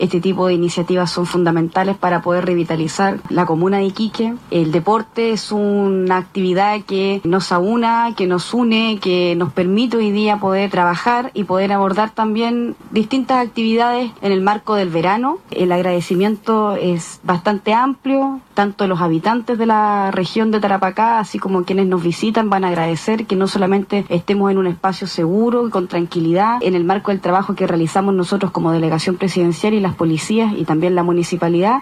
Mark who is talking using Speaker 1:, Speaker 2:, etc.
Speaker 1: Este tipo de iniciativas son fundamentales para poder revitalizar la comuna de Iquique. El deporte es una actividad que nos aúna, que nos une, que nos permite hoy día poder trabajar y poder abordar también distintas actividades en el marco del verano. El agradecimiento es bastante amplio, tanto los habitantes de la región de Tarapacá, así como quienes nos visitan, van a agradecer que no solamente estemos en un espacio seguro y con tranquilidad, en el marco del trabajo que realizamos nosotros como delegación presidencial y las policías y también la municipalidad,